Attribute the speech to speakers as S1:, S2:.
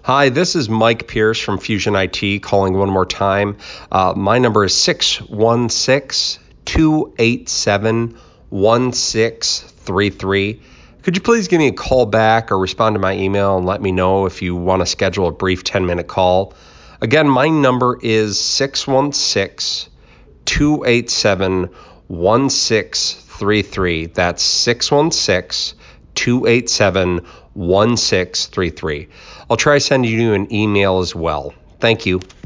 S1: Hi, this is Mike Pierce from Fusion IT calling one more time. My number is 616-287-1633. Could you please give me a call back or respond to my email and let me know if you want to schedule a brief 10-minute call? Again, my number is 616-287-1633. That's 616-287-1633. I'll try sending you an email as well. Thank you.